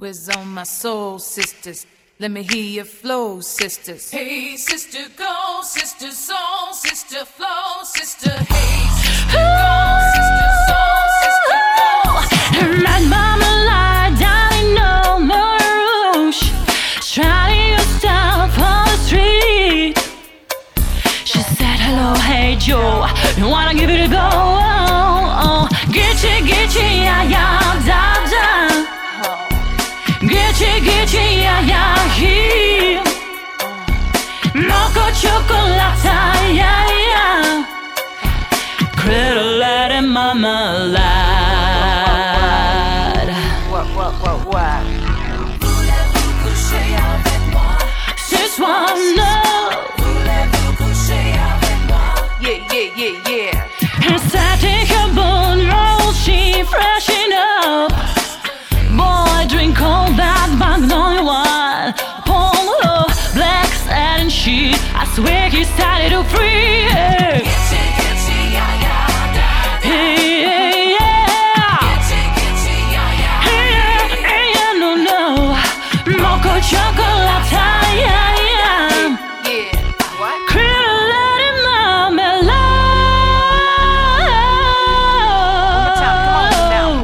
Where's all my soul sisters? Let me hear your flow, sisters. Hey, sister, go, sister, soul, sister, flow, sister. Hey, sister, go, sister, soul, sister, go. My mama lied down in Old Rouge, trying to stop on the street. She said, hello, hey, Joe, you wanna give it a go? Gitchy, yeah, yeah, da, da. Gitchy, yeah, yeah, here. Mocha chocolate, yeah, yeah. Cradle and marmalade. What? Voulez-vous coucher avec moi? Ce soir, no. Voulez-vous coucher avec moi? Yeah. And starting her bone roll, she freshen up. Boy, drink all that Magnolia wine. Upon her black satin sheet, I swear he started to free. Gitchy, yeah, yeah, da, da. Hey, yeah. Gitchy, yeah, yeah. Hey, no. Mocha chocolate, yeah, yeah. What? Cradle and marmalade. Come on now.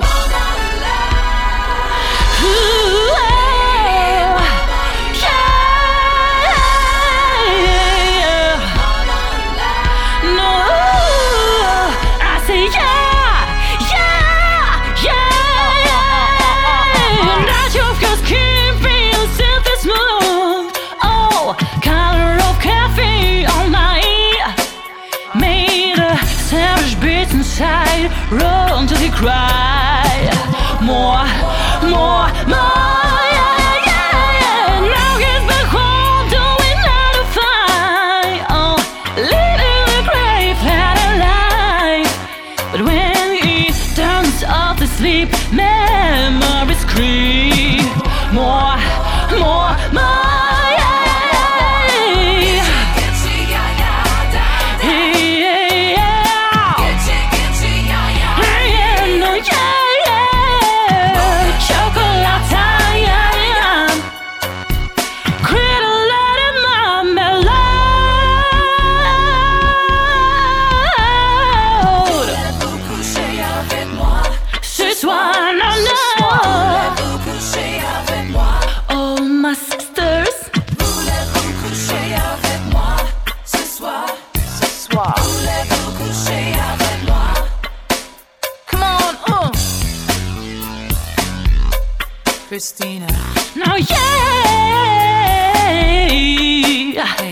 Roll until he cry. More, yeah. Now he's back home doing 9 to 5. Oh, living the great flat life. But when he turns off the sleep, memories creep. More, yeah. Gitchy, yeah, yeah, da, da. Voulez-vous coucher avec moi? Oh, my sisters, Voulez-vous coucher avec moi? Ce soir. Voulez-vous coucher avec moi? Come on, Christina. now yeah.